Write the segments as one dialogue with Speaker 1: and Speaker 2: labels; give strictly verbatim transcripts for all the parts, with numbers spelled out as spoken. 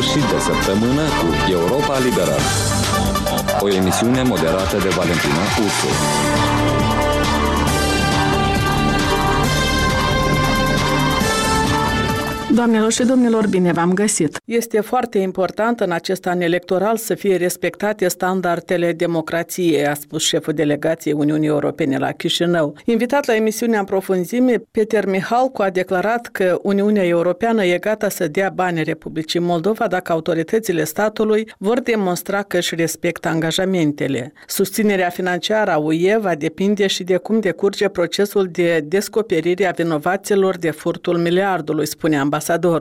Speaker 1: sfârșit de săptămână cu Europa Liberă. O emisiune moderată de Valentina Ursu.
Speaker 2: Doamnelor și domnilor, bine v-am găsit! Este foarte important în acest an electoral să fie respectate standardele democrației, a spus șeful delegației Uniunii Europene la Chișinău. Invitat la emisiunea în profunzime, Peter Mihalcu a declarat că Uniunea Europeană e gata să dea bani Republicii Moldova dacă autoritățile statului vor demonstra că își respectă angajamentele. Susținerea financiară a U E va depinde și de cum decurge procesul de descoperire a vinovaților de furtul miliardului, spune ambasadorul.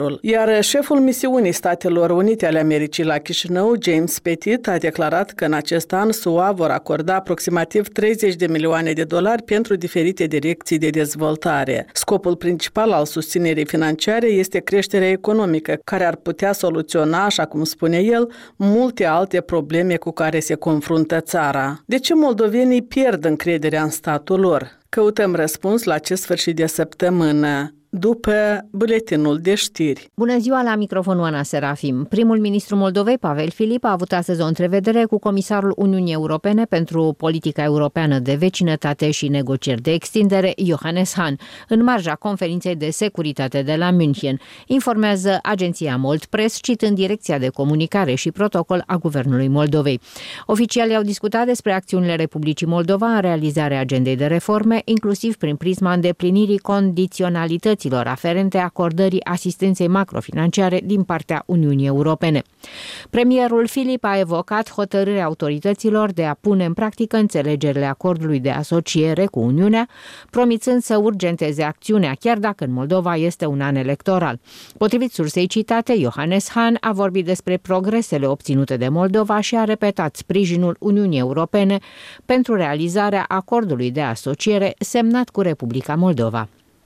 Speaker 2: Iar șeful misiunii Statelor Unite ale Americii la Chișinău, James Petit, a declarat că în acest an S U A vor acorda aproximativ treizeci de milioane de dolari pentru diferite direcții de dezvoltare. Scopul principal al susținerii financiare este creșterea economică, care ar putea soluționa, așa cum spune el, multe alte probleme cu care se confruntă țara. De ce moldovenii pierd încrederea în statul lor? Căutăm răspuns la acest sfârșit de săptămână, după buletinul de știri.
Speaker 3: Bună ziua, la microfonul Ana Serafim. Primul ministru Moldovei, Pavel Filip, a avut astăzi o întrevedere cu comisarul Uniunii Europene pentru politica europeană de vecinătate și negocieri de extindere, Johannes Hahn, în marja conferinței de securitate de la München, informează agenția Moldpress, citând direcția de comunicare și protocol a Guvernului Moldovei. Oficialii au discutat despre acțiunile Republicii Moldova în realizarea agendei de reforme, inclusiv prin prisma îndeplinirii condiționalității aferente acordării asistenței macrofinanciare din partea Uniunii Europene. Premierul Filip a evocat hotărârea autorităților de a pune în practică înțelegerile acordului de asociere cu Uniunea, promițând să urgenteze acțiunea, chiar dacă în Moldova este un an electoral. Potrivit sursei citate, Johannes Hahn a vorbit despre progresele obținute de Moldova și a repetat sprijinul Uniunii Europene pentru realizarea acordului de asociere semnat cu Republica Moldova.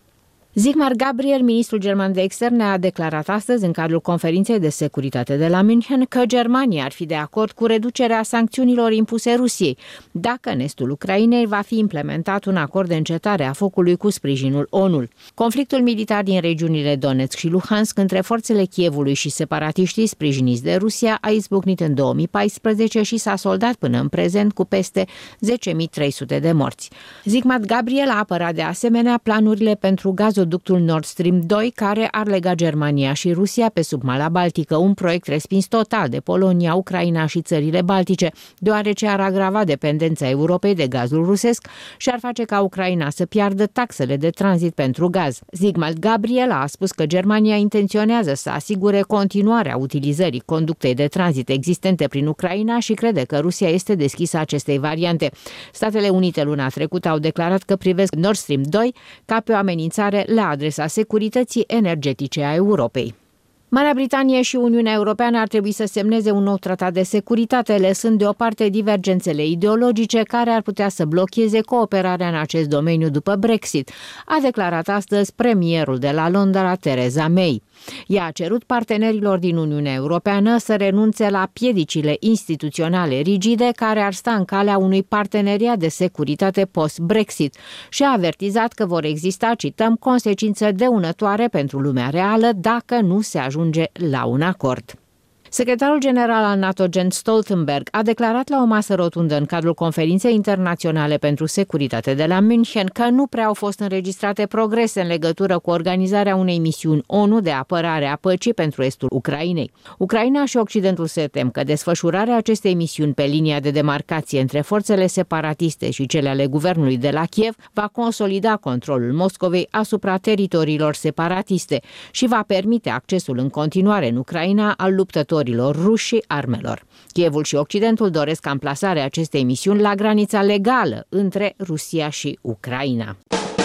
Speaker 3: Sigmar Gabriel, ministrul german de externe, a declarat astăzi în cadrul conferinței de securitate de la München că Germania ar fi de acord cu reducerea sancțiunilor impuse Rusiei, dacă în estul Ucrainei va fi implementat un acord de încetare a focului cu sprijinul O N U. Conflictul militar din regiunile Donetsk și Luhansk între forțele Kievului și separatiștii sprijiniți de Rusia a izbucnit în două mii paisprezece și s-a soldat până în prezent cu peste zece mii trei sute de morți. Sigmar Gabriel a apărat de asemenea planurile pentru gazul gazoductul Nord Stream doi, care ar lega Germania și Rusia pe sub Marea Baltică, un proiect respins total de Polonia, Ucraina și țările baltice, deoarece ar agrava dependența Europei de gazul rusesc și ar face ca Ucraina să piardă taxele de tranzit pentru gaz. Sigmar Gabriel a spus că Germania intenționează să asigure continuarea utilizării conductei de tranzit existente prin Ucraina și crede că Rusia este deschisă acestei variante. Statele Unite luna trecută au declarat că privesc Nord Stream doi ca pe o amenințare la adresa securității energetice a Europei. Marea Britanie și Uniunea Europeană ar trebui să semneze un nou tratat de securitate, lăsând deoparte divergențele ideologice care ar putea să blocheze cooperarea în acest domeniu după Brexit, a declarat astăzi premierul de la Londra, Theresa May. Ea a cerut partenerilor din Uniunea Europeană să renunțe la piedicile instituționale rigide care ar sta în calea unui parteneriat de securitate post-Brexit și a avertizat că vor exista, cităm, consecințe dăunătoare pentru lumea reală dacă nu se ajunge la un acord. Secretarul general al NATO, Jens Stoltenberg, a declarat la o masă rotundă în cadrul Conferinței Internaționale pentru Securitate de la München că nu prea au fost înregistrate progrese în legătură cu organizarea unei misiuni O N U de apărare a păcii pentru estul Ucrainei. Ucraina și Occidentul se tem că desfășurarea acestei misiuni pe linia de demarcație între forțele separatiste și cele ale guvernului de la Kiev va consolida controlul Moscovei asupra teritoriilor separatiste și va permite accesul în continuare în Ucraina al luptătorilor ruși și armelor. Kievul și Occidentul doresc amplasarea acestei misiuni la granița legală între Rusia și Ucraina.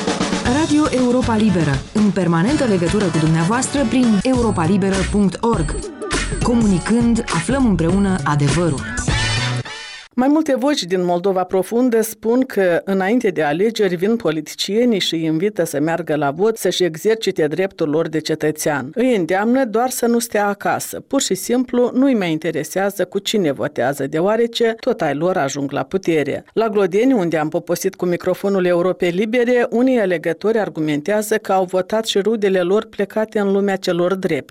Speaker 4: Radio Europa Liberă, în permanentă legătură cu dumneavoastră prin europa liberă punct org. Comunicând, aflăm împreună adevărul.
Speaker 2: Mai multe voci din Moldova profundă spun că înainte de alegeri vin politicienii și îi invită să meargă la vot, să-și exercite dreptul lor de cetățean. Îi îndeamnă doar să nu stea acasă. Pur și simplu nu-i mai interesează cu cine votează, deoarece tot ai lor ajung la putere. La Glodeni, unde am poposit cu microfonul Europei Libere, unii alegători argumentează că au votat și rudele lor plecate în lumea celor drepți.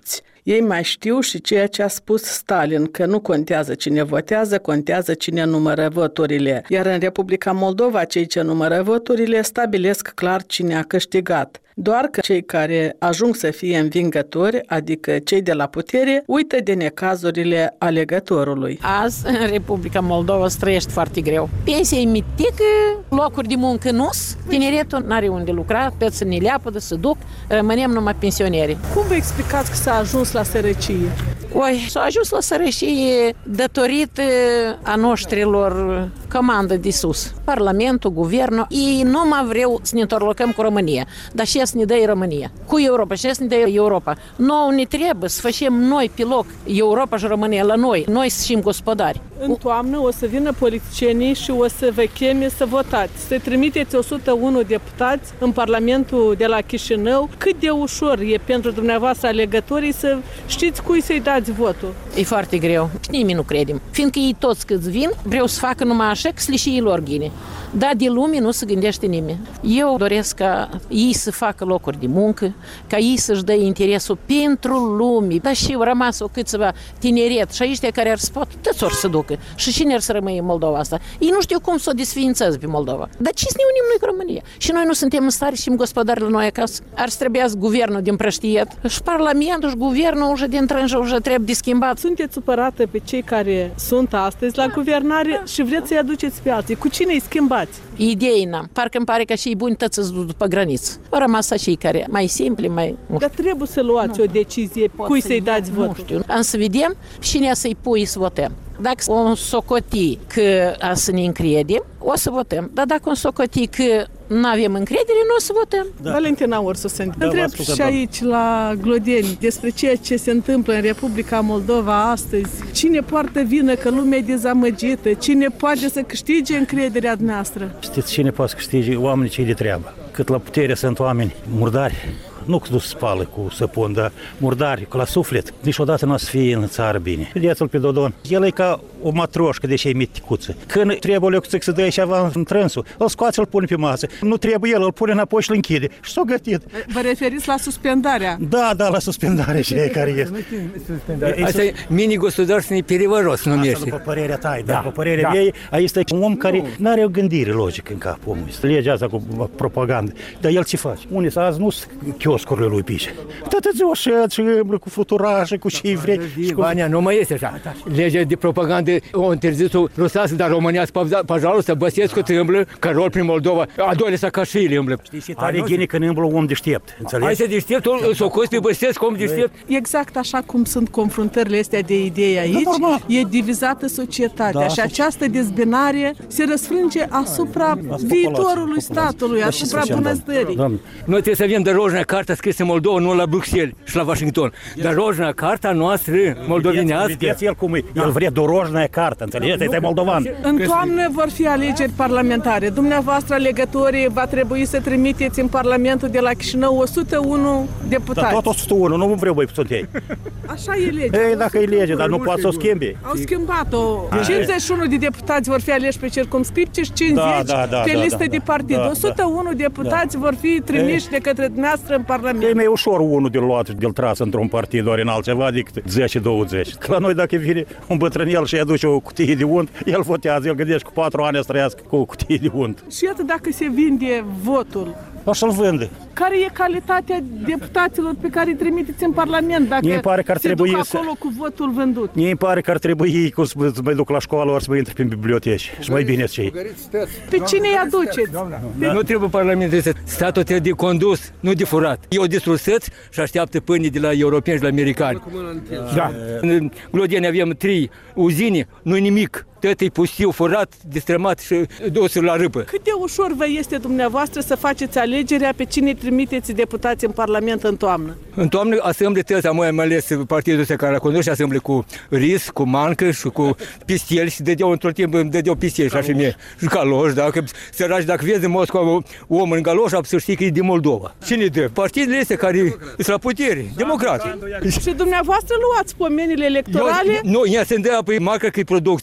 Speaker 2: Ei mai știu și ceea ce a spus Stalin, că nu contează cine votează, contează cine numără voturile. Iar în Republica Moldova, cei ce numără voturile stabilesc clar cine a câștigat. Doar că cei care ajung să fie învingători, adică cei de la putere, uită de necazurile alegătorului.
Speaker 5: Azi, în Republica Moldova, se trăiește foarte greu. Pensia e mitică, locuri de muncă nu-s, tineretul n-are unde lucra, pe să ne leapădă, să duc, rămânem numai pensioneri.
Speaker 2: Cum vă explicați că s-a ajuns la sărăcie?
Speaker 5: Oi, s-a ajuns la sărăcie datorită a noștrilor comandă de sus. Parlamentul, guvernul, ei nu mai vreau să ne întorlocăm cu România, dar și să ne dă România. Cu Europa, și să ne dă Europa. Nouă ne trebuie să facem noi pe loc Europa și România la noi. Noi să fim gospodari.
Speaker 2: În toamnă o să vină politicienii și o să vă cheme să votați. Să trimiteți o sută unu deputați în Parlamentul de la Chișinău. Cât de ușor e pentru dumneavoastră alegătorii să știți cui să-i dați votul?
Speaker 5: E foarte greu. Și nimeni nu credem. Fiindcă ei toți câți vin, vreau să facă numai așa, că și ei lor ghine. Dar de lume nu se gândește nimeni. Eu doresc ca ei să facă locuri de muncă, ca ei să-și dea interesul pentru lume. Dar și au rămas o câțiva tineret și aici care ar să poată, toți ori să ducă. Și cine ar să rămâie în Moldova asta? Ei nu știu cum să o desființeze pe Moldova. Dar ce să ne unim noi cu România? Și noi nu suntem în stare și suntem gospodari la noi acasă. Ar să trebuiască guvernul din Prăștiet și Parlamentul și guvernul ușa din Trânjă ușa trebuie de schimbat.
Speaker 2: Sunteți supărată pe cei care sunt astăzi la guvernare și vreți să-i aduceți pe alții. Cu cine îi schimbați?
Speaker 5: Idei n-am. Parcă îmi pare că și buni tăți îți duc după graniță. Au rămas și care mai simpli, mai...
Speaker 2: Dar trebuie să luați nu. o decizie cui să-i dați votul.
Speaker 5: Nu știu. Am să vedem cine să-i pui să votăm. Dacă o socoti că a să ne încredem, o să votăm. Dar dacă o socoti că nu avem încredere, nu o să votăm.
Speaker 2: Da. Valentina Ursusen, da, întreb și aici la Glodeni despre ceea ce se întâmplă în Republica Moldova astăzi. Cine poartă vină că lumea e dezamăgită? Cine poate să câștige încrederea noastră?
Speaker 6: Știți cine poate să câștige? Oamenii cei de treabă. Cât la putere sunt oameni murdari, nu că se spală cu săpun, dar murdari, cu la suflet. Niciodată nu o să fie în țară bine. Vedeți-l pe Dodon. El e ca o matroșcă, deși e miticuță. Când trebuie o să dă ceva în trânsul, îl scoate, îl pune pe masă. Nu trebuie el, îl pune înapoi și îl închide. Și s-o gătit.
Speaker 2: Vă referiți la suspendarea?
Speaker 6: Da, da, la suspendare și care este.
Speaker 7: Asta e mini-gospodarственный переворот numește.
Speaker 6: Asta după părerea ta, da, după părerea ei, aici este un om care nu are o gândire logică în capul omului. Legea asta cu propagandă. Dar el ce face? Unii azi nu sunt chioscurile lui pice. Toată ziua șed și îmblă cu fluturașe, cu ce vrei.
Speaker 7: Vania, nu mai este așa. Legea de propagandă o întârzit-o rusească, dar România, păjalul, Băsescu îmblă, Carol prin Moldova, adole Saakashvili îmblă.
Speaker 6: Știi ce tare gine când îmblă un om deștept, înțelegi?
Speaker 7: Hai să deșteptul, s-o costi pe Băsescu, om deștept.
Speaker 2: Exact așa cum sunt confruntările astea de idei aici, e divizată societatea și această dezbinare se răsfrânge asupra viitorului statului, asupra bunăstării.
Speaker 7: Noi trebuie să avem dărojna carta scrisă în Moldova, nu la Bruxelles și la Washington. Dărojna carta noastră moldovenească.
Speaker 6: Vedeți el cum e, el vrea dorojna carta, înțelegeți? Este moldovan.
Speaker 2: În toamnă vor fi alegeri parlamentare. Dumneavoastră, alegătorii, va trebui să trimiteți în Parlamentul de la Chișinău o sută unu deputați.
Speaker 6: Da, tot o sută unu, nu vreau voi puțin ei.
Speaker 2: Așa e legea.
Speaker 6: Ei, dacă e lege, dar nu poate să o schimbi.
Speaker 2: Au schimbat-o. cincizeci și unu de deputați vor fi aleși pe circumscripție și cincizeci da, da, da, pe listă da, da, de partid. Da, o sută unu da, deputați da. vor fi trimiși ei, de către dumneavoastră în Parlament.
Speaker 6: E mai ușor unul de luat și de-l tras într-un partid ori în altceva decât zece douăzeci. La noi dacă vine un bătrânel și aduce o cutie de unt, el votează, el gândește cu patru ani să trăiască cu o cutie de unt.
Speaker 2: Și iată dacă se vinde votul.
Speaker 6: O să-l vândă.
Speaker 2: Care e calitatea deputaților pe care îi trimiteți în Parlament dacă
Speaker 6: Mie pare că ar
Speaker 2: se
Speaker 6: trebui
Speaker 2: duc
Speaker 6: să...
Speaker 2: acolo cu votul vândut?
Speaker 6: Mie îmi pare că ar trebui ei să mai duc la școală ori să mă intre prin biblioteci și mai bine cei.
Speaker 2: Pe cine îi aduceți?
Speaker 7: Da. Nu trebuie Parlamentul să statul trebuie de condus, nu de furat. Eu distrusăți și așteaptă pâinii de la europeni și la americani. Da. În Glodeni avem trei uzine, nu-i nimic. Tot e pustiu, furat, destrămat și dus la râpă.
Speaker 2: Cât de ușor vă este dumneavoastră să faceți alegerea pe cine trimiteți deputați în Parlament în toamnă?
Speaker 7: În toamnă asemble tăți, am mai ales partidul ăsta care a condus și asemble cu Ris, cu Mancă și cu Pistel și dădeau într-un timp, îmi dădeau Pistel și așa mie. Și Galoș, dacă săraci, dacă vezi în Moscova om în Galoș, să știi că e din Moldova. Cine dă? Partidele astea care sunt la putere, democrate.
Speaker 2: Și dumneavoastră luați pomenile electorale?
Speaker 7: Eu, nu, ea se îndea pe marcă că e producție, eu așa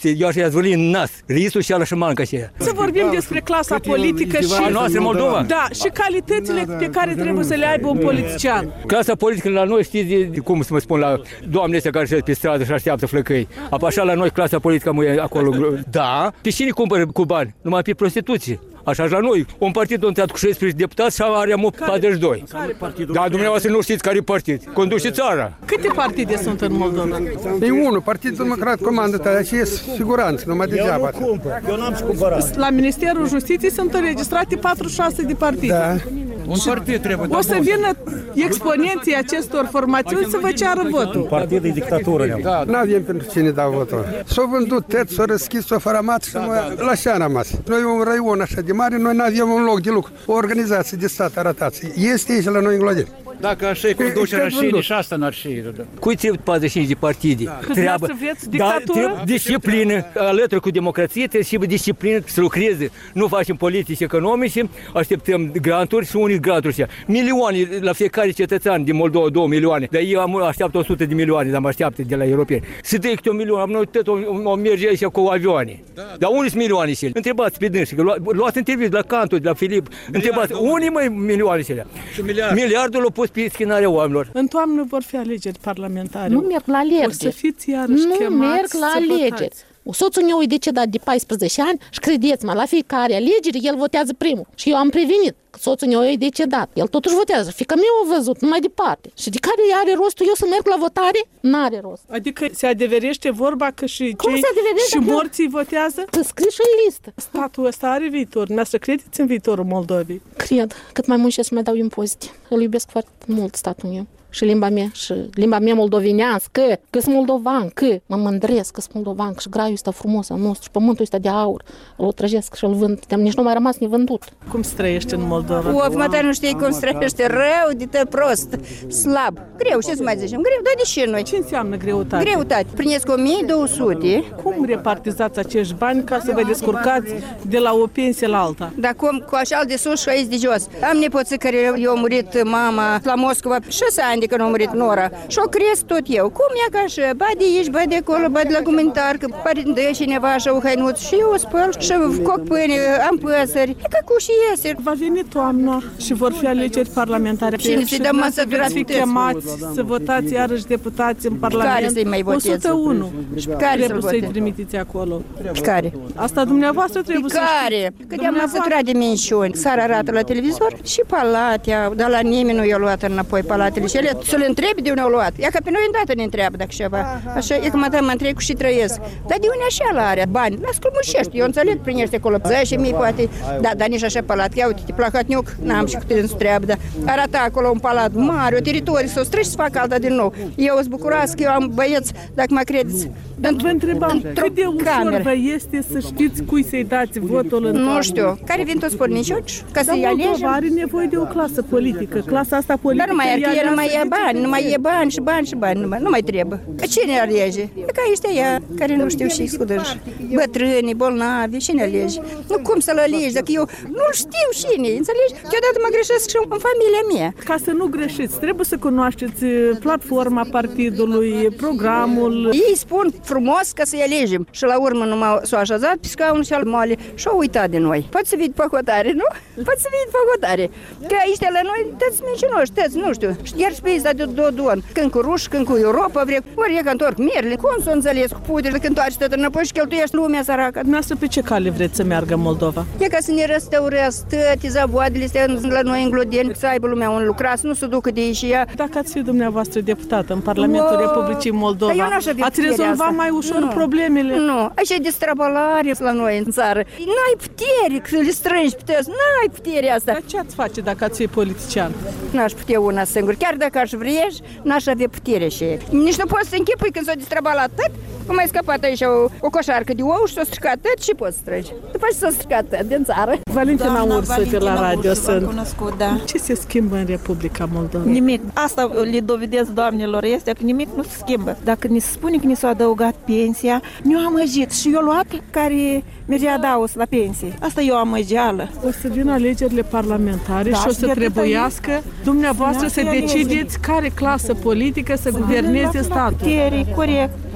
Speaker 7: zvârli în nas. Risul și ala și manca și aia.
Speaker 2: Să vorbim despre clasa politică și...
Speaker 7: A noastră Moldova?
Speaker 2: Da, și calitățile pe care trebuie să le aibă un politician.
Speaker 7: Clasa politică la noi, știți, de, cum să mă spun, la doamne astea care se pe stradă și așteaptă flăcăi. Așa la noi clasa politică e acolo. Da, pe cine cumpără cu bani? Numai pe prostituție. Așa la noi, un partid a intrat cu șaisprezece deputați și are patruzeci și doi. Dar dumneavoastră nu știți care partid. Conduce țara.
Speaker 2: Câte partide sunt în Moldova?
Speaker 8: E unul, Partidul Democrat comandă tăia și e siguranță, numai degeaba.
Speaker 6: Eu n-am și cumpărat.
Speaker 2: La Ministerul Justiției sunt înregistrate patruzeci și șase de partide.
Speaker 8: Da.
Speaker 7: Un partid trebuie.
Speaker 2: O să vină exponenții acestor formațiuni să vă ceară votul.
Speaker 6: Partid de dictatură.
Speaker 8: Da, nu avem pentru cine dau votul. S-au vândut tăți, s-au răschis, s-au făramat și la ce am rămas. Noi un raion așa de mare, noi nu avem un loc de lucru. O organizație de stat, arătați. Este aici la noi în Glodeni.
Speaker 9: Dacă așa e conducerea și nici asta n-ar și...
Speaker 7: Cui trebuie patruzeci și cinci de partide?
Speaker 2: Da. Treabă,
Speaker 7: da, trebuie disciplină, alături cu democrație, trebuie și disciplină să lucreze. Nu facem politici economice, așteptăm granturi și unii granturi. Milioane la fiecare cetățean din Moldova, două milioane. Dar eu am așteaptă o sută de milioane, dar mă așteaptă de la europeni. Să dă câte un milion, am noi tot o, o merge aici cu avioane. Da, da. Dar unii sunt milioane și întrebați pe dânsi, lu- luați interviu de la Cantu, de la Filip, întrebați, unii mai milioane și alea. Miliardul l-a pus pe schinarea oamenilor.
Speaker 2: În toamnă vor fi alegeri parlamentare.
Speaker 3: Nu merg la alegeri.
Speaker 2: O să fiți iarăși
Speaker 3: nu
Speaker 2: chemați
Speaker 3: merg la
Speaker 2: să
Speaker 3: alegeri.
Speaker 2: votați.
Speaker 3: Soțul meu e decedat de paisprezece ani și credeți-mă, la fiecare alegeri el votează primul. Și eu am prevenit că soțul meu e decedat. El totuși votează. Fiica meu a văzut, nu mai departe. Și de care are rostul eu să merg la votare? N-are rost.
Speaker 2: Adică se adeverește vorba că și
Speaker 3: Cum
Speaker 2: cei și morții votează?
Speaker 3: Să scrii și în listă.
Speaker 2: Statul ăsta are viitor. Dumneavoastră credeți în viitorul Moldovei?
Speaker 3: Cred. Cât mai muncesc, mai dau impozite. Îl iubesc foarte mult statul meu. Și limba mea, și limba mea moldovenească, că sunt moldovan, că mă mândresc că sunt moldovan, că și graiul ăsta frumos al nostru, și pământul ăsta de aur, îl trăgesc și îl vând, de nici nu mai rămas nevândut.
Speaker 2: Cum se trăiește în Moldova?
Speaker 10: Of, mătar nu știi cum se trăiește, rău, de te prost, slab, greu, ce să mai zicem, greu, dar de ce noi?
Speaker 2: Ce înseamnă greutate?
Speaker 10: Greutate, primesc o mie două sute.
Speaker 2: Cum repartizați acești bani ca să vă descurcați de la o pensie la alta?
Speaker 10: Dar cum, cu așa de sus și aici de jos. Am nepoții care i-au murit mama la Moscova, șase ani de când a murit nora. Și o cresc tot eu. Cum e ca așa? Ba de aici, ba de acolo, ba de la comunitar, că pare de cineva așa o hainuț și eu o spăl și coc pâine, am păsări. E ca cu și iese.
Speaker 2: Va veni toamna și vor fi alegeri parlamentare.
Speaker 10: Cine se dă masă
Speaker 2: veți fi chemați să votați iarăși deputați în Parlament.
Speaker 10: Care să-i mai votez?
Speaker 2: o sută unu.
Speaker 10: Care
Speaker 2: trebuie să-i trimiteți acolo.
Speaker 10: Care?
Speaker 2: Asta dumneavoastră trebuie să
Speaker 10: care? Că de-am săturat de minciuni. S-ar arată la televizor și palatea, dar la nimeni nu i-a luat înapoi palatele. Și ele să le întrebi de unde au luat. Ia că pe noi îndată ne întreabă dacă ceva. Așa, e că mă mă întreb cu și trăiesc. Dar de unde așa la are? Bani? La sclumușești. Eu înțeleg, primește acolo zece mii poate. Da, dar nici așa palat. Ia uite, te placatniuc, n-am și cu tine să treabă. Dar arată acolo un palat mare, o teritorie, să o streci să facă alta din nou. Eu sunt bucuroasă că eu am băieți, dacă mă credeți.
Speaker 2: Dar vă întrebam, cât de ușor vă este să știți cui să-i dați votul în
Speaker 10: Nu știu. Care vin toți pornicioci? Ca să-i alegem?
Speaker 2: Are nevoie de o clasă politică. Clasa asta politică...
Speaker 10: Dar nu mai are, nu mai e bani, nu mai e bani și bani și bani, nu mai, nu mai trebuie. Cine alege? E ca ăștia ea, care nu știu și scudăși. Bătrâni, bolnavi, cine alege? Nu cum să-l alegi, dacă eu nu știu cine, înțelegi? Câteodată mă greșesc și în familia mea.
Speaker 2: Ca să nu greșiți, trebuie să cunoașteți platforma partidului, programul.
Speaker 10: Ei spun frumos că să-i alegem. Și la urmă numai s-au așezat pe scaunul și al moale și au uitat de noi. Poți să vii pe hotare, nu? Poți să vii pe hotare. Că aici la noi, tăți mincinoși, tăți, nu știu. Iar și pe ei de dodon. Când cu ruși, când cu Europa vrem. Ori e că întorc merle. Cum să o înțeles cu puderi, când întoarce tot înapoi și cheltuiești lumea săracă.
Speaker 2: Dumneavoastră pe ce cale vreți să meargă Moldova?
Speaker 10: E ca să ne restaurează toate zavoadele astea la noi în Glodeni, să aibă lumea un lucrat, să nu se ducă de aici și ea.
Speaker 2: Dacă ați fi dumneavoastră deputată în Parlamentul wow. Republicii Moldova, ați rezolva mai ușor nu. problemele?
Speaker 10: Nu, așa e de strabalare la noi în țară. N-ai putere să le strângi pe toți, n-ai puterea asta.
Speaker 2: Dar ce ați face dacă ați fi politician?
Speaker 10: N-aș putea una singur, chiar dacă aș vrea, n-aș avea putere și nici nu poți să închipui când s-o destrabalat tot. Cum ai scăpat aici o, o coșarcă de ou și s-o stricat tot și poți strângi. După ce s-o stricat tot din țară.
Speaker 2: Valentina Ursă de la radio sunt.
Speaker 11: Cunoscut, da.
Speaker 2: Ce se schimbă în Republica Moldova?
Speaker 11: Nimic. Asta le dovedesc doamnelor este că nimic nu se schimbă. Dacă ni se spune că ni s-a adăugat pensia, ne-o amăjit și eu luat care mergea adaus la pensie. Asta e o amăgeală.
Speaker 2: O să vină alegerile parlamentare da, și o să trebuiască dumneavoastră să decideți care clasă politică să guverneze statul.
Speaker 11: Putere, corect.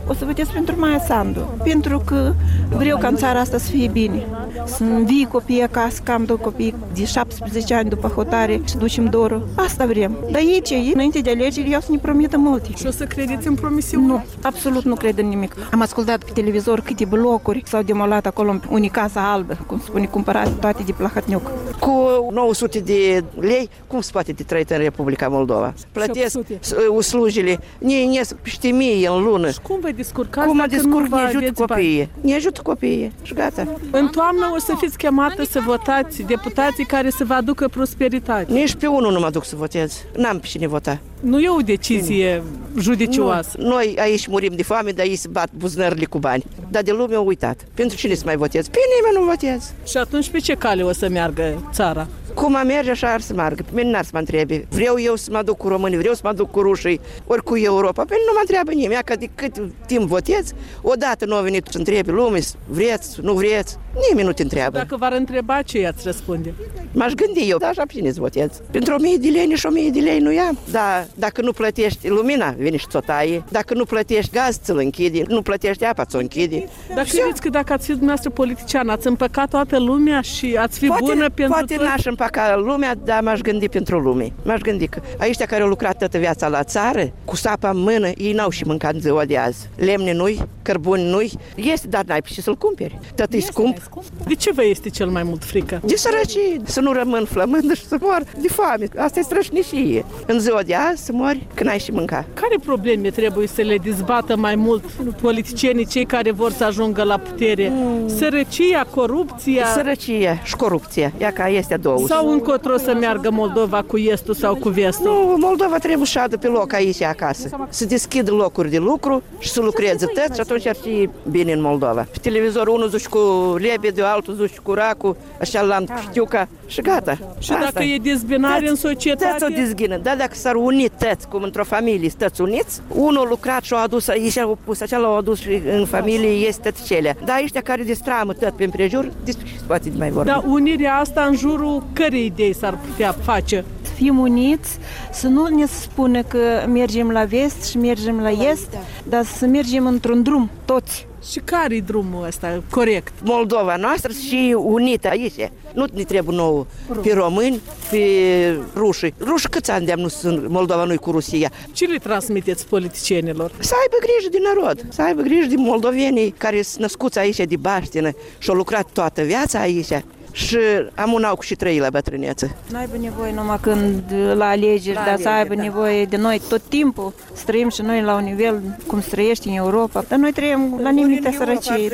Speaker 11: o să votez pentru Maia Sandu, pentru că vreau ca în țara asta să fie bine. Să învii copiii acasă, că am doi copii de șaptesprezece ani după hotare și ducem dorul. Asta vrem. Dar ei ce? Ei, înainte de alegeri, iau să ne promită multe.
Speaker 2: Și o să credeți în promisiuni?
Speaker 11: Nu, absolut nu cred în nimic. Am ascultat pe televizor câte blocuri s-au demolat acolo în unii Casa Albă, cum spune, cumpărate toate de Plahotniuc.
Speaker 12: Cu nouă sute de lei, cum se poate de trăit în Republica Moldova? Plătesc uslujile, ne ies peste mie în lună.
Speaker 2: Și cum vă descurcați?
Speaker 12: Cum mă descurc? Ne ajută copiii. Ne ajută copiii și gata.
Speaker 2: În toamnă o să fiți chemată să votați deputații care să vă aducă prosperitate.
Speaker 12: Nici pe unul nu mă duc să votez. N-am pe cine vota.
Speaker 2: Nu e o decizie judicioasă.
Speaker 12: Nu. Noi aici murim de foame, dar ei se bat buzunările cu bani. Dar de lume au uitat. Pentru cine să mai votez? Pe nimeni nu votez.
Speaker 2: Și atunci pe ce cale o să meargă țara?
Speaker 12: Cum a merge, așa ar să meargă. Pe mine n-ar să mă întrebe. Vreau eu să mă duc cu românii, vreau să mă duc cu rușii, ori cu Europa. Pe mine nu mă întreabă nimeni. Că de cât timp votez, odată nu a venit să întrebe lume, vreți, nu vreți. Nimeni nu te întreabă.
Speaker 2: Dacă v-ar întreba, ce i-ați răspunde?
Speaker 12: M-aș gândi eu, dar așa pe cine să votez? Pentru o mie de lei, nici o mie de lei nu ia. Dar dacă nu plătești lumina, vine și ți-o taie. Dacă nu plătești gaz, ți-l închide. Nu plătești apa, ți-o închide.
Speaker 2: Dar credeți că dacă ați fi dumneavoastră politician, ați împăcat toată lumea și ați fi
Speaker 12: poate,
Speaker 2: bună pentru
Speaker 12: Poate
Speaker 2: tot?
Speaker 12: n-aș împăca lumea, dar m-aș gândi pentru lume. M-aș gândi că aiștia care au lucrat toată viața la țară, cu sapa în mână, ei n-au și mâncat în ziua de azi. Lemne nu-i, cărbuni nu-i. Este, dar n-ai pe ce să-l cumperi. Tot e scump.
Speaker 2: De ce vă este cel mai mult frică?
Speaker 12: De sărăcie, să nu rămân flămândă și să mor de foame. Asta e strășnicie. În ziua de azi să mori când ai și mânca.
Speaker 2: Care probleme trebuie să le dezbată mai mult politicienii, cei care vor să ajungă la putere? Mm. Sărăcia, corupția?
Speaker 12: Sărăcia și corupția. Ia ca este două.
Speaker 2: Sau încotro să meargă Moldova cu estul sau cu vestul?
Speaker 12: Nu, Moldova trebuie să adă pe loc aici acasă. Să deschidă locuri de lucru și să lucreze tot și atunci ar fi bine în Moldova. Pe televizor unul zice cu lebede, altul zice cu racu, așa l-am știuca și gata.
Speaker 2: Și asta. Dacă e dezbinare în societate?
Speaker 12: Tăți o dezghină. Dar dacă s-ar uni tăți, cum într-o familie stăți uniți, unul lucrat și-a adus aici, a pus acela, a adus și în familie este tot cele. Dar ăștia care destramă tot pe împrejur, despre ce se poate de mai vorbi.
Speaker 2: Dar unirea asta în jurul cărei idei s-ar putea face?
Speaker 11: Să fim uniți, să nu ne spune că mergem la vest și mergem la est, dar să mergem într-un drum, toți.
Speaker 2: Și care-i drumul ăsta corect?
Speaker 12: Moldova noastră și unită aici. Nu ne trebuie nouă pe români, pe ruși. Ruși câți ani de-am nu sunt, Moldova nu-i cu Rusia.
Speaker 2: Ce le transmiteți politicienilor?
Speaker 12: Să aibă grijă de narod, să aibă grijă de moldovenii care sunt născuți aici de baștină și au lucrat toată viața aici. Și amunau cu și trăi la bătrâneță.
Speaker 11: Nu aibă nevoie numai când la alegeri, la dar alegeri, să aibă da. nevoie de noi tot timpul. Să trăim și noi la un nivel cum se trăiește în Europa. Dar noi trăim la limitea sărăciei.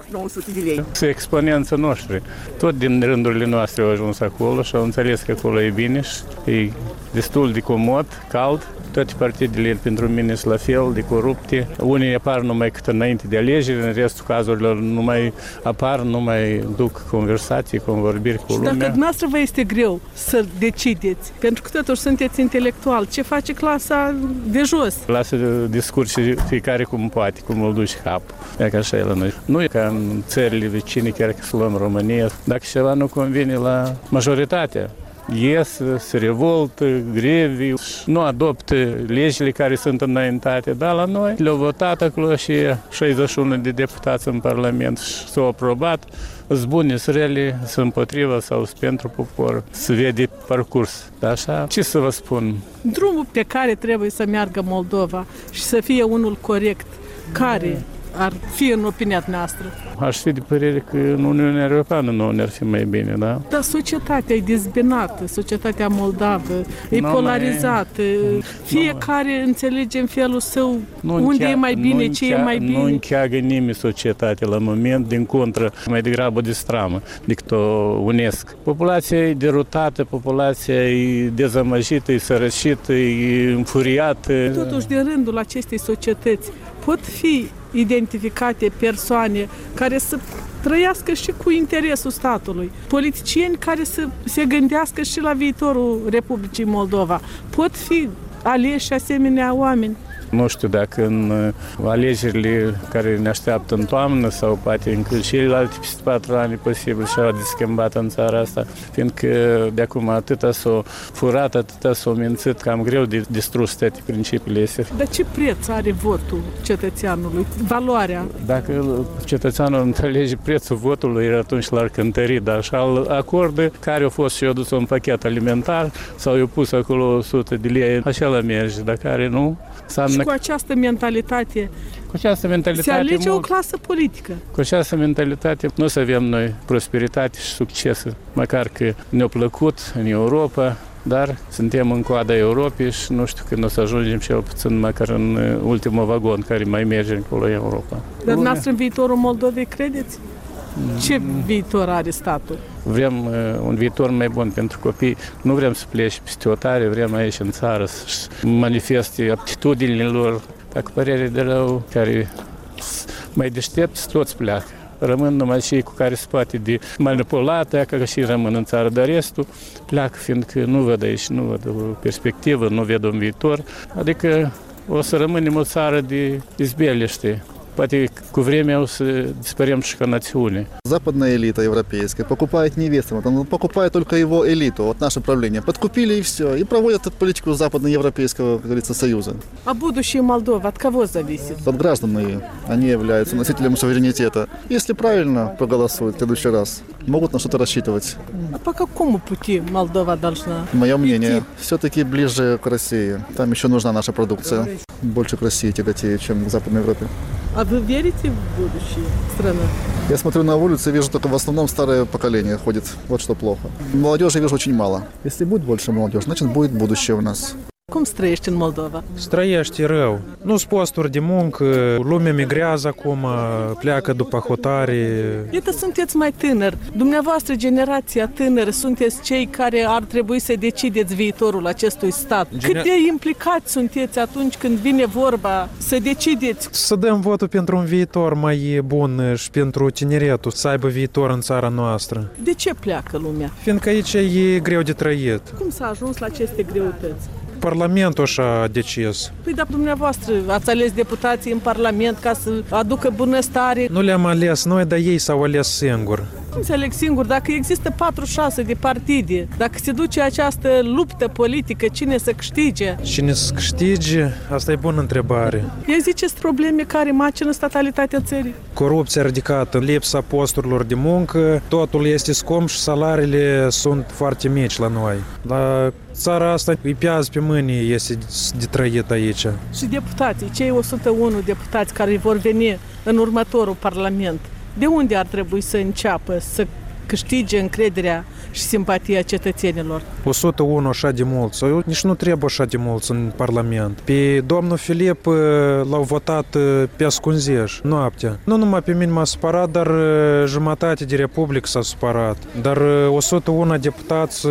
Speaker 11: Da.
Speaker 13: Să exponența noștri. Tot din rândurile noastre au ajuns acolo și au înțeles că acolo e bine și e destul de comod, cald. Toate partidele pentru mine sunt la fel de corupte. Unii apar numai cât înainte de alegeri, în restul cazurilor nu mai apar, nu mai duc conversații, convorbiri cu lumea.
Speaker 2: Și dacă dumneavoastră vă este greu să decideți, pentru că totuși sunteți intelectual, ce face clasa de jos?
Speaker 13: Lasă discursi fiecare cum poate, cum îl duce capul. E ca așa e la noi. Nu e ca în țările vecine, chiar că să luăm România. Dacă ceva nu convine la majoritatea, ies, se revoltă, grevi, nu adoptă legile care sunt înaintate, dar la noi le-au votat acolo și șaizeci și unu de deputați în Parlament și s-au aprobat, sunt bune, sunt rele, sunt împotriva sau sunt pentru popor, se vede parcurs. Dar așa, ce să vă spun?
Speaker 2: Drumul pe care trebuie să meargă Moldova și să fie unul corect, care ar fi în opinia noastră?
Speaker 13: Aș fi de părere că în Uniunea Europeană nu ne-ar fi mai bine, da?
Speaker 2: Dar societatea e dezbinată, societatea moldavă e no, polarizată, mai... fiecare no, înțelege în felul său nu unde închea, e mai bine, ce închea, e mai bine.
Speaker 13: Nu încheagă nimeni societatea la moment, din contră, mai degrabă de stramă decât o unesc. Populația e derutată, populația e dezamăgită, e sărășită, e înfuriată.
Speaker 2: Totuși, din rândul acestei societăți pot fi identificate persoane care să trăiască și cu interesul statului, politicieni care să se gândească și la viitorul Republicii Moldova. Pot fi aleși asemenea oameni?
Speaker 13: Nu știu dacă în alegerile care ne așteaptă în toamnă sau poate încă ceilalte peste patru ani posibil și de schimbat în țara asta, fiindcă de acum atâta s-o furat, atâta s-o mințit, cam greu de distrus toate principiile astea.
Speaker 2: Dar ce preț are votul cetățeanului? Valoarea?
Speaker 13: Dacă cetățeanul înțelege prețul votului, atunci l-ar cântări, dar și al acordă care a fost și eu dus un pachet alimentar sau i-a pus acolo o sută de lei, așa la merge, dar care nu.
Speaker 2: Și cu această mentalitate,
Speaker 13: cu această mentalitate
Speaker 2: se alege
Speaker 13: mult,
Speaker 2: o clasă politică.
Speaker 13: Cu această mentalitate nu o să avem noi prosperitate și succes, măcar că ne-a plăcut în Europa, dar suntem în coada Europei și nu știu când o să ajungem cel puțin măcar în ultimul vagon care mai merge încolo în Europa.
Speaker 2: Dar noastră în viitorul Moldovei credeți? Ce viitor are statul?
Speaker 13: Vrem uh, un viitor mai bun pentru copii. Nu vrem să plece peste hotare, vrem aici în țară să manifeste aptitudinile lor. Dacă părere de rău, care mai deștepți, toți pleacă. Rămân numai cei cu care se poate de manipulată, ca și rămân în țară, dar restul pleacă, fiindcă nu văd aici, nu văd o perspectivă, nu văd un viitor. Adică o să rămânem o țară de izbeliște. Поэтому ко времени диспарем și ca națiune.
Speaker 14: Западная элита европейская покупает невестам, она покупает только его элиту, вот наше правление. Подкупили и все, и проводят эту политику западноевропейского, как говорится, союза.
Speaker 2: А будущее Молдовы от кого зависит?
Speaker 14: От граждан ее. Они являются носителем суверенитета. Если правильно проголосуют в следующий раз, могут на что-то рассчитывать.
Speaker 2: А по какому пути Молдова должна
Speaker 14: Мое мнение,
Speaker 2: идти?
Speaker 14: все-таки ближе к России. Там еще нужна наша продукция. Больше к России тяготеет, чем к Западной Европе.
Speaker 2: А вы верите в будущее страны?
Speaker 14: Я смотрю на улицу и вижу, только в основном старое поколение ходит. Вот что плохо. Молодежи вижу очень мало. Если будет больше молодежи, значит будет будущее у нас.
Speaker 2: Cum străiești în Moldova?
Speaker 15: Străiești rău. Nu sunt posturi de muncă, lumea migrează acum, pleacă după hotare.
Speaker 2: Iată, sunteți mai tânări. Dumneavoastră, generația tânără, sunteți cei care ar trebui să decideți viitorul acestui stat. Gene... Cât de implicați sunteți atunci când vine vorba să decideți?
Speaker 15: Să dăm votul pentru un viitor mai bun și pentru tineretul, să aibă viitor în țara noastră.
Speaker 2: De ce pleacă lumea?
Speaker 15: Fiindcă aici e greu de trăit.
Speaker 2: Cum s-a ajuns la aceste greutăți?
Speaker 15: Parlamentul și-a decis.
Speaker 2: Păi, dar dumneavoastră ați ales deputații în Parlament ca să aducă bunăstare.
Speaker 15: Nu le-am ales noi, dar ei s-au ales singuri.
Speaker 2: Cum se aleg singur? Dacă există patruzeci și șase de partide, dacă se duce această luptă politică, cine să câștige?
Speaker 15: Cine să câștige? Asta e bună întrebare.
Speaker 2: Ia ziceți probleme care macină statalitatea țării.
Speaker 15: Corupția ridicată, lipsa posturilor de muncă, totul este scump și salariile sunt foarte mici la noi. La țara asta îi piază pe mâini, este de trăit aici.
Speaker 2: Și deputații, cei o sută unu deputați care vor veni în următorul Parlament, de unde ar trebui să înceapă să câștige încrederea și simpatia cetățenilor?
Speaker 15: o sută unu așa de mulți. Nici nu trebuie așa de mulți în Parlament. Pe domnul Filip l-au votat pe ascunzeș, noaptea. Nu numai pe mine m-a supărat, dar jumătate de republică s-a supărat. Dar o sută unu deputați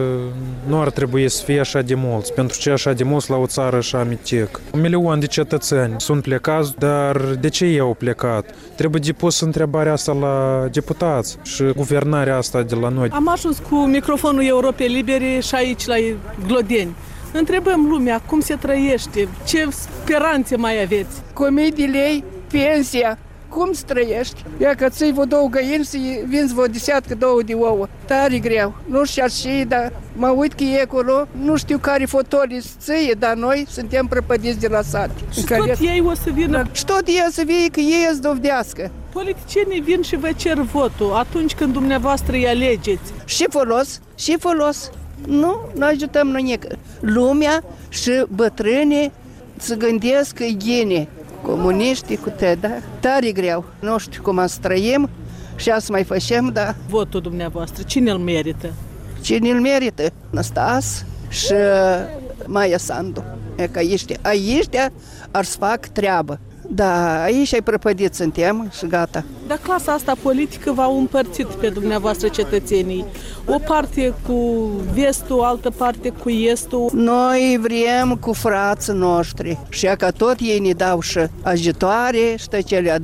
Speaker 15: nu ar trebui să fie așa de mulți, pentru ce așa de mulți la o țară așa mitic. Un milion de cetățeni sunt plecați, dar de ce ei au plecat? Trebuie depus întrebarea asta la deputați și guvernarea asta de la noi.
Speaker 2: Am ajuns cu microfonul Europei Libere și aici la Glodeni. Întrebăm lumea cum se trăiește, ce speranțe mai aveți.
Speaker 16: Cu o mie de lei, pensia, cum să trăiești? Ia că ții vă două găini să vinzi vă deseatcă două de ouă. Tare greu. Nu știu și, dar mă uit că e acolo, nu știu care fotolii ție, dar noi suntem prăpădiți de la sat.
Speaker 2: Și tot ei o să vină.
Speaker 16: Și tot ei o să vină că ei îți dovedească.
Speaker 2: Politicienii vin și vă cer votul atunci când dumneavoastră îi alegeți.
Speaker 16: Și folos, și folos. Nu, nu ajutăm noi. Lumea și bătrânii să gândesc gine. Comuniștii cu te, da? Tare greu. Nu știu cum să trăim și să mai facem, da.
Speaker 2: Votul dumneavoastră, cine îl merită?
Speaker 16: Cine îl merită? Năstas și Maia Sandu. E că aici, aici ar să fac treabă. Da, aici ai prăpădit suntem și gata.
Speaker 2: Dar clasa asta politică v-a împărțit pe dumneavoastră cetățenii. O parte cu vestul, altă parte cu estul.
Speaker 16: Noi vrem cu frații noștri și că tot ei ne dau și ajutoare și tot ce le-a dat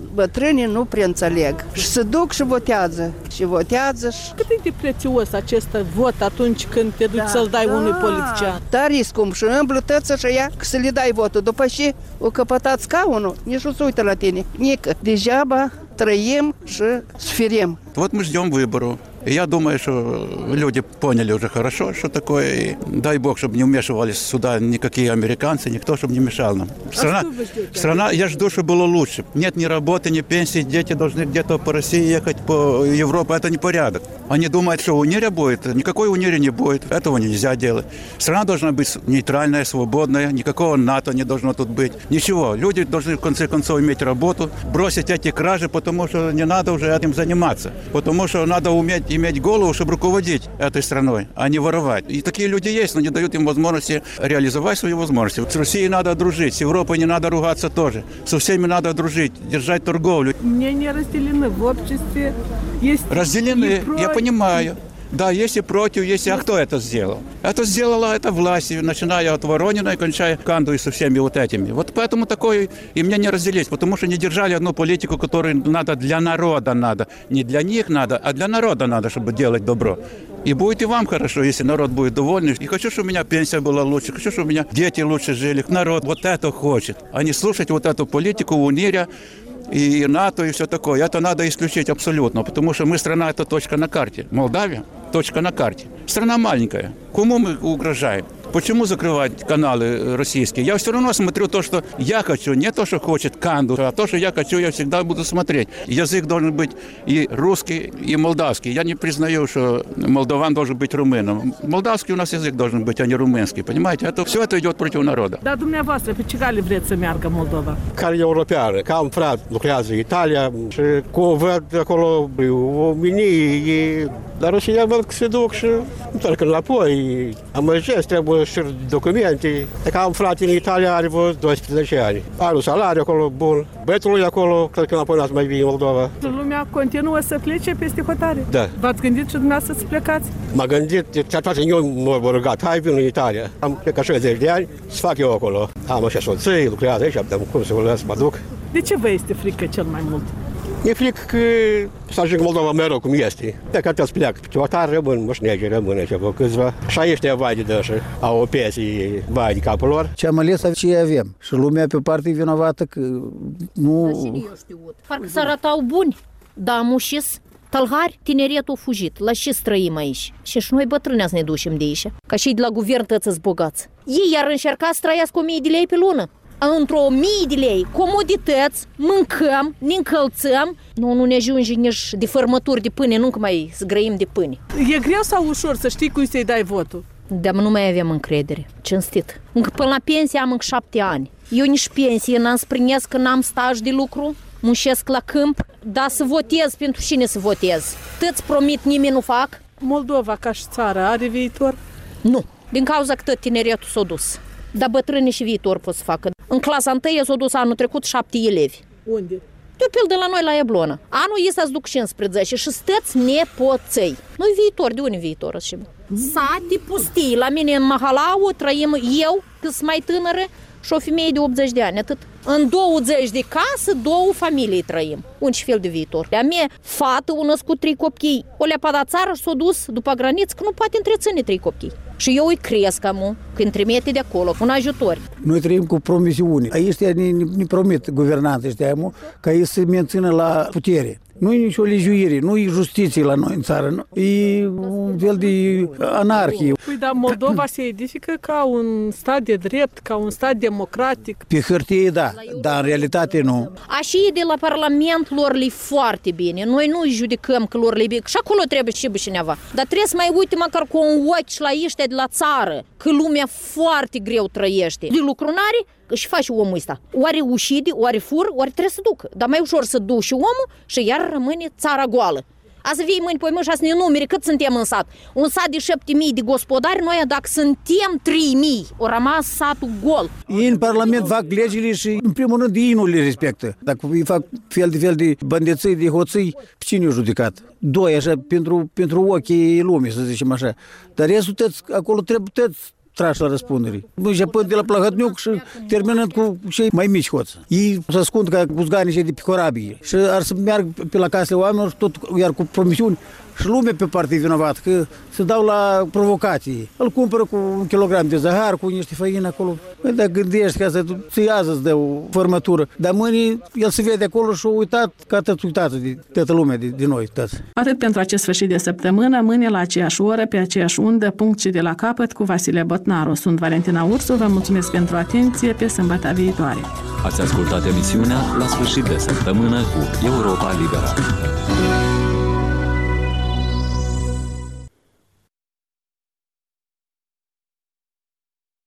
Speaker 12: bătrânii nu prea înțeleg și se duc și votează. Și votează și...
Speaker 2: Cât e de prețios acest vot atunci când te duci da, să-l dai da. unui politician?
Speaker 12: Dar e scump și îmblătăță și ea să le dai votul. După ce o căpătat scaunul, nici nu se uită la tine. Nică. Degeaba трăим și сферем.
Speaker 17: Вот мы ждем выборов. И я думаю, что люди поняли уже хорошо, что такое. И дай бог, чтобы не вмешивались сюда никакие американцы, никто, чтобы не мешал нам. Страна, а страна, я жду, чтобы было лучше. Нет ни работы, ни пенсии, дети должны где-то по России ехать, по Европе. Это не порядок. Они думают, что унирия будет. Никакой унирии не будет. Этого нельзя делать. Страна должна быть нейтральная, свободная. Никакого НАТО не должно тут быть. Ничего. Люди должны, в конце концов, иметь работу, бросить эти кражи, потому что не надо уже этим заниматься. Потому что надо уметь иметь голову, чтобы руководить этой страной, а не воровать. И такие люди есть, но не дают им возможности реализовать свои возможности. С Россией надо дружить, с Европой не надо ругаться тоже. Со всеми надо дружить, держать торговлю.
Speaker 2: Мнения разделены в обществе. Есть
Speaker 17: разделены, я понимаю. Да, есть и против, есть и... А кто это сделал? Это сделала эта власть, начиная от Воронина и кончая Канду и со всеми вот этими. Вот поэтому такое и мне не разделить, потому что не держали одну политику, которую надо для народа надо. Не для них надо, а для народа надо, чтобы делать добро. И будет и вам хорошо, если народ будет довольный. И хочу, чтобы у меня пенсия была лучше, хочу, чтобы у меня дети лучше жили. Народ вот это хочет, а не слушать вот эту политику унирия, и НАТО, и все такое. Это надо исключить абсолютно, потому что мы страна, это точка на карте. Молдавия – точка на карте. Страна маленькая. Кому мы угрожаем? Почему закрывать каналы российские? Я все равно смотрю то, что я хочу, не то, что хочет Канду, а то, что я хочу, я всегда буду смотреть. Язык должен быть и русский, и молдавский. Я не признаю, что молдаван должен быть румыном. Молдавский у нас язык должен быть, а не румынский. Понимаете? Это, все это идет против народа.
Speaker 2: Da, dumneavoastră, pe ce cale vreți să meargă Moldova?
Speaker 18: Care europeană. Ca am frate, lucrează Italia și cu o văd acolo o minie, dar și ea văd că se duc și întorc înapoi. Amăjesc, trebuie și documente. Dacă am frate în Italia, are vreo doisprezece ani. Are un salariu acolo bun. Băiatul lui acolo, cred că înapoi n-ați mai vine în Moldova.
Speaker 2: Lumea continuă să plece peste hotare?
Speaker 18: Da.
Speaker 2: V-ați gândit și dumneavoastră să plecați?
Speaker 18: M-am gândit, ce-ar face eu m-am rugat, hai vin în Italia. Am plecat șaizeci de ani, să fac eu acolo. Am așa soții, lucrează aici, am cum să vă mă duc.
Speaker 2: De ce vă este frică cel mai mult?
Speaker 18: E frică că să ajung Moldova mereu cum este. Dacă atât să pleacă, pe hotare rămân, moșnege rămân aici, vă câțiva. Și aici te vai de dășă, au o pensii vai de capul lor.
Speaker 19: Ce am ales, ce avem. Și lumea pe parte vinovată că nu...
Speaker 3: Parcă să arătau buni, dar mușis. Tălhari, tineretul a fugit. La ce străim aici? Și și noi bătrâni să ne ducem de aici. Ca și de la guvern tăți bogați. Ei ar încerca să trăiască o mie de lei pe lună. Într-o mie de lei, comodități, mâncăm, ne încălțăm. Nu, nu ne ajunge nici de fărmături de pâine, nu că mai zgrăim de pâine.
Speaker 2: E greu sau ușor să știi cui să-i dai votul?
Speaker 3: Dar nu mai avem încredere, cinstit. Încă până la pensie am încă șapte ani. Eu nici pensie n-am să primesc că n-am staj de lucru. Muncesc la câmp, dar să votez, pentru cine să votez? Tăți promit, nimeni nu fac.
Speaker 2: Moldova, ca și țară, are viitor?
Speaker 3: Nu, din cauza că tot tineretul s-a dus. Dar bătrânii și viitor pot să facă. În clasa întâi s-a dus anul trecut șapte elevi.
Speaker 2: Unde?
Speaker 3: De pildă la noi la Iablonă. Anul ăsta îți duc cincisprezece și stăți nepoței. Nu-i viitor, de unde viitor? Sate pustii. La mine în Mahalau trăim eu, că sunt mai tânără, și o femeie de optzeci de ani, atât. În douăzeci de casă, două familii trăim. Un fel de viitor. A mea, fată, o născut trei copii. O le-a padat țară și s-a dus după graniță, că nu poate întreține trei copii. Și eu îi cresc amu, că îmi trimite de acolo, cu un ajutor.
Speaker 19: Noi trăim cu promisiuni. Aici ne, ne promit guvernanții ăștia, ca ei să mențină la putere. Nu e nicio legiuire, nu e justiție la noi în țară, e un fel de anarhie.
Speaker 2: Păi, dar Moldova se edifică ca un stat de drept, ca un stat democratic.
Speaker 19: Pe hârtie, da, dar în realitate nu.
Speaker 3: Așa de la Parlament lor le foarte bine. Noi nu îi judecăm că lor le bine. Și acolo trebuie și cineva. Dar trebuie să mai uite măcar cu un ochi la ăștia de la țară, că lumea foarte greu trăiește. De lucrunare, și faci omul ăsta. Oare ușide, oare fur, oare trebuie să ducă. Dar mai ușor să duci omul și iar rămâne țara goală. A să vii mâini pe mâini și a să ne numere cât suntem în sat. Un sat de șapte mii de gospodari, noi dacă suntem trei mii, o rămas satul gol.
Speaker 19: Ei în Parlament fac legile și în primul rând ei nu le respectă. Dacă îi fac fel de fel de bandețăi, de hoțăi, cine o judecat? Doi, așa, pentru, pentru ochii lumii, să zicem așa. Dar restul tăți, acolo trebuie tăți trași la răspundere. Începând de la Plăhătniuc și terminând cu cei mai mici hoți. Ei se ascund ca guzganii cei de pe corabie și ar să meargă pe la casele oamenilor, tot iar cu promisiuni. Și lumea pe parte vinovat, că se dau la provocații. Îl cumpără cu un kilogram de zahăr, cu niște făină acolo. Păi dacă gândești ca să ți azi îți dă o formătură, dar mâine el se vede acolo și a uitat ca tot uitat de toată lumea, de, de noi toți.
Speaker 2: Atât pentru acest sfârșit de săptămână, mâine la aceeași oră, pe aceeași undă, punct și de la capăt cu Vasile Botnaru. Sunt Valentina Ursu, vă mulțumesc pentru atenție, pe sâmbătă viitoare.
Speaker 1: Ați ascultat emisiunea La sfârșit de săptămână cu Europa Liberă.